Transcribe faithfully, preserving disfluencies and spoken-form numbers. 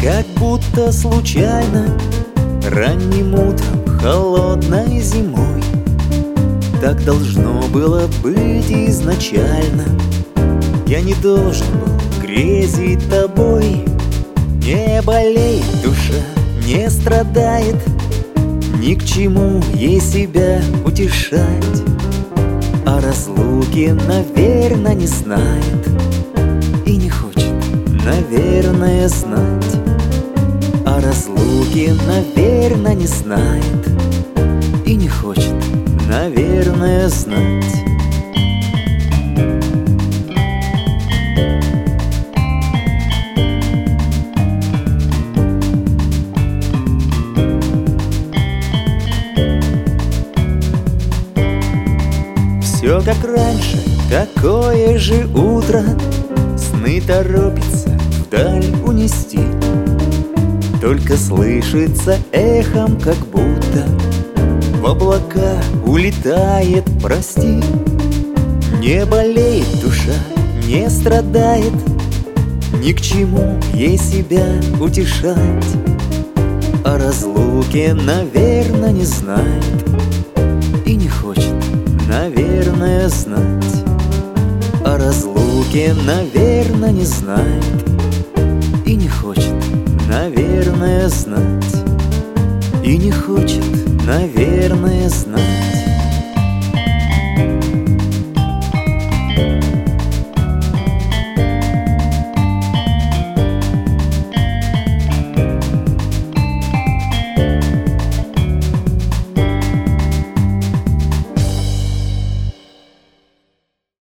как будто случайно, ранним утром, холодной зимой. Так должно было быть изначально. Я не должен был грезить тобой. Не болеет душа, не страдает, ни к чему ей себя утешать. О разлуке, наверное, не знает и не хочет, наверное, знать. О разлуке, наверное, не знает и не хочет, наверное, знать. Все как раньше, какое же утро, сны торопится вдаль унести. Только слышится эхом, как будто в облака улетает, прости. Не болеет душа, не страдает, ни к чему ей себя утешать. О разлуке, наверное, не знает и не хочет, наверное, знать. О разлуке, наверное, не знает и не хочет, наверное, знать. И не хочет, наверное, знать.